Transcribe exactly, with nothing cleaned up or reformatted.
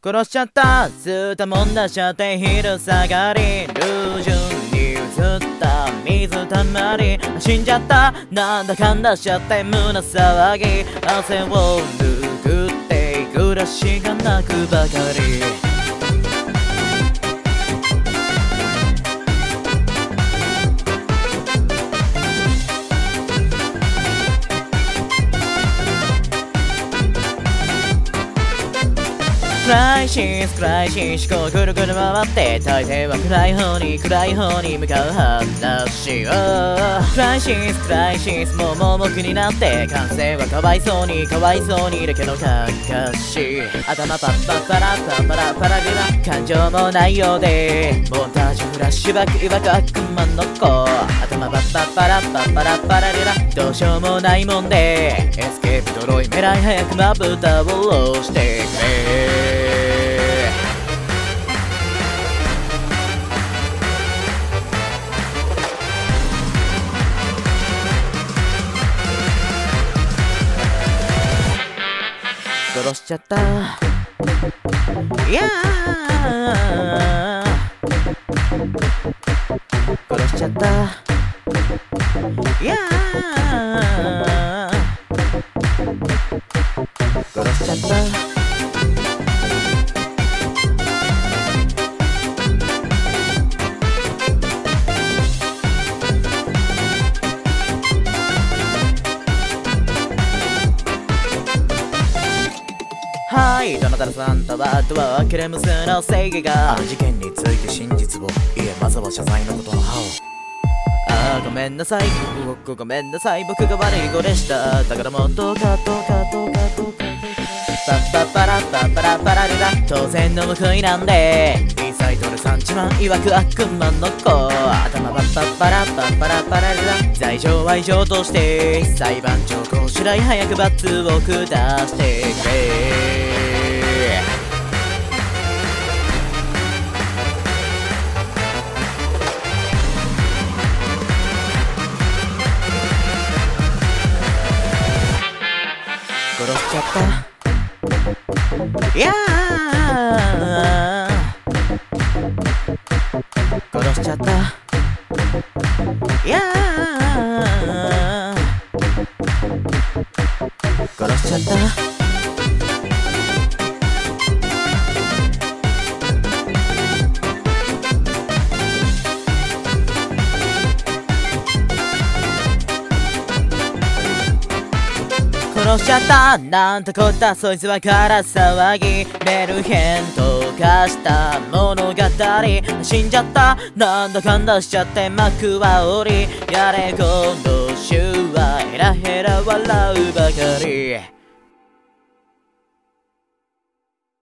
殺しちゃった、吸ったもんだしちゃって昼下がり、ルージュに映った水たまり、死んじゃった、なんだかんだしちゃって胸騒ぎ、汗を拭って暮らしが泣くばかり。クライシスクライシス思考ぐるぐる回って大抵は暗い方に暗い方に向かう話。クライシスクライシスもう盲目になって感性はかわいそうにかわいそうにだけどかかし頭パッパッパラパッパラパラグラ感情もないようでモンタージュフラッシュバック曰く悪魔の子頭パッパッパラパッパラパラグラどうしようもないもんでエスケープドロイメライ早くまぶたを下ろしてくれ。殺しちゃったいや殺しちゃったいや殺しちゃったはい、どなたらさんたはドアを開ける無数の正義があの事件について真実をいえまずは謝罪のことの歯をあーごめんなさいごごめんなさい僕が悪い子でしただからもっとかとかとかとかパッパッパラッパッパラッパラリラ当然の報いなんでリサイトルさんじまん曰く悪魔の子頭パッパッパラッパッパラッパラリラ罪状は以上として裁判長こうしらい早く罰を下してくれ。殺しちゃったいや殺しちゃったいや殺しちゃった殺しちゃったなんてこったそいつはから騒ぎメルヘンと化した物語死んじゃったなんだかんだしちゃって幕は降りやれ今度週はヘラヘラ笑うばかり。